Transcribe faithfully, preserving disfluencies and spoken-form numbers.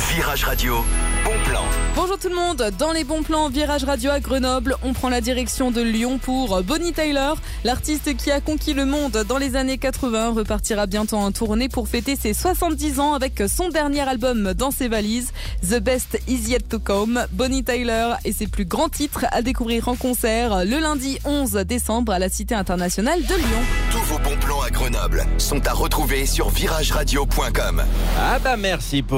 Virage Radio, bon plan. Bonjour tout le monde, dans les bons plans Virage Radio à Grenoble, on prend la direction de Lyon pour Bonnie Tyler. L'artiste qui a conquis le monde dans les années quatre-vingts repartira bientôt en tournée pour fêter ses soixante-dix ans avec son dernier album dans ses valises, The Best Is Yet To Come. Bonnie Tyler et ses plus grands titres à découvrir en concert le lundi onze décembre à la Cité internationale de Lyon. Tous vos bons plans à Grenoble sont à retrouver sur virage radio point com. Ah bah merci Paul.